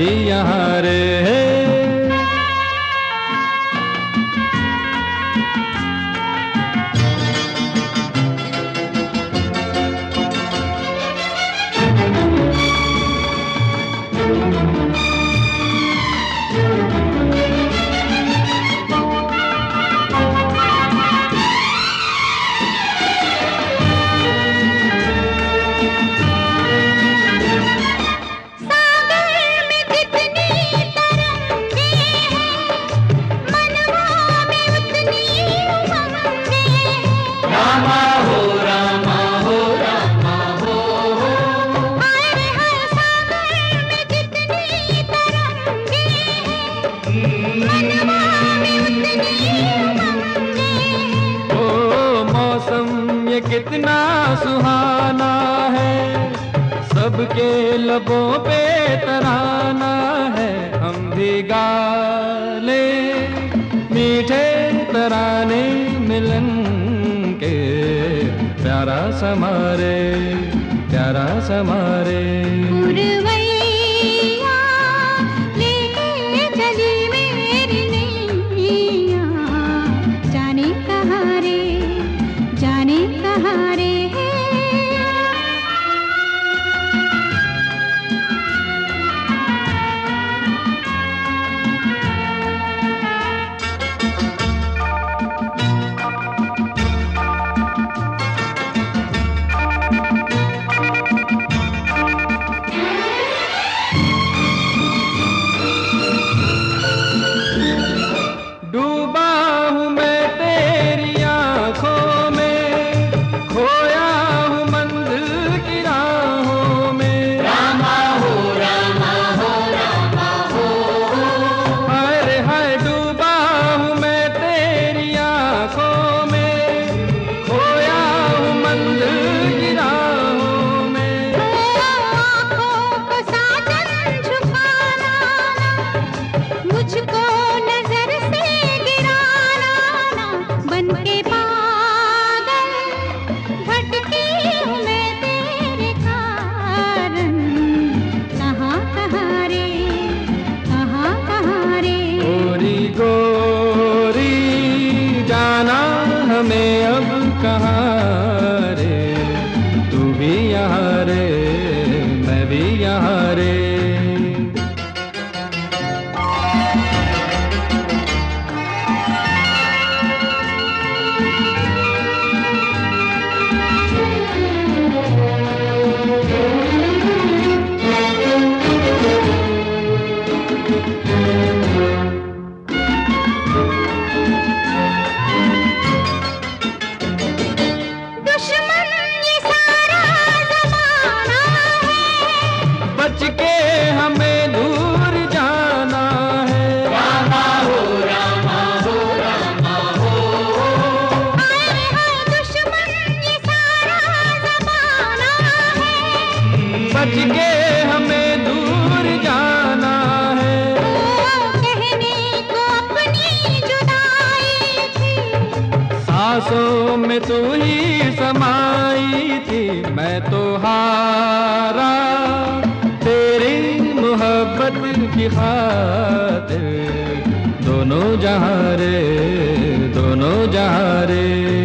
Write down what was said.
भी यहाँ रे। कितना सुहाना है, सबके लबों पे तराना है। हम भी गा ले मीठे तराने मिलन के, प्यारा समारे प्यारा समारे। हमें अब कहाँ रे, तू भी यहाँ रे मैं भी यहाँ रे। हमें दूर जाना है, रामा हो रामा हो रामा हो। हाय हाय दुश्मन ये सारा ज़माना है, बच के हमें दूर जाना है। कहने को अपनी जुदाई थी, सांसों में तू ही समाई थी। मैं तो हारा तेरी मोहब्बत की खातिर, दोनों जहां रे दोनों जहां रे।